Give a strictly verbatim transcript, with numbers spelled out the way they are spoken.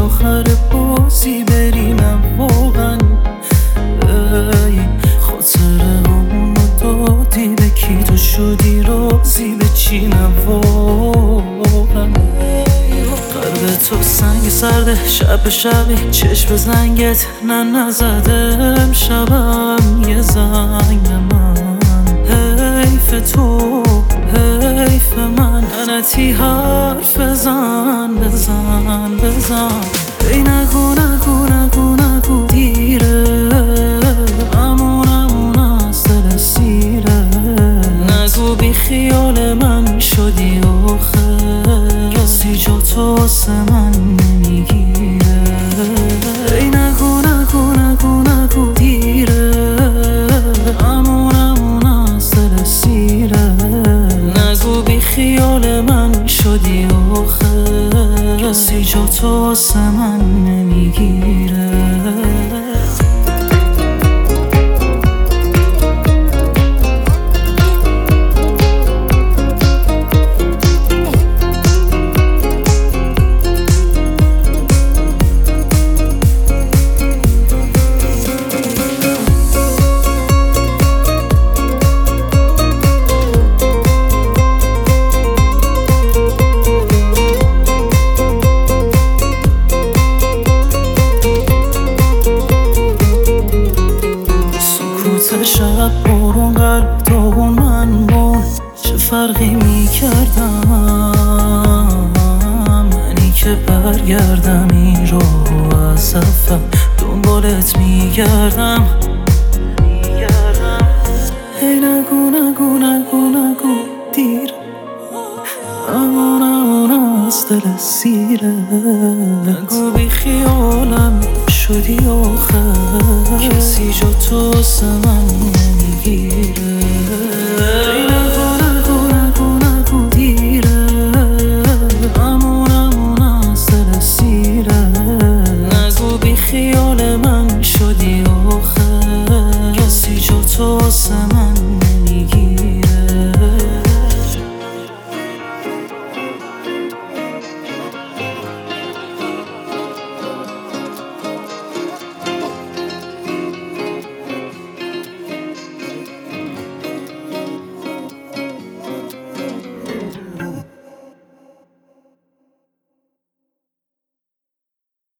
آخر بازی برینم واقعا. ای خاطره همونو دادی به کی، تو شدی رازی به چینم واقعا. قلب تو سنگ سرده شب به شبی چشم زنگت نه نزدم شبم یه زنگ من. حیف تو حیف من لعنتی حرف بزن بزن بزن. ای نگو نگو نگو نگو دیره امون امون از دل سیره. نگو بی خیال من شدی آخه کسی جا تو واسه من نمیگیره. ای نگو نگو نگو نگو دیره امون امون از دل سیره. نگو بی خیال من شدی آخه کسی جا تو واسه من نمیگیره. شب برون قلب تو و من بون چه فرقی میکردم؟ منی که برگردم این رو از اول دنبالت میگردم. ای نگو نگو نگو نگو دیر امان امان از دل سیره. نگو بی خیالم شدی آخر کسی جا تو واسه من نمیگیره.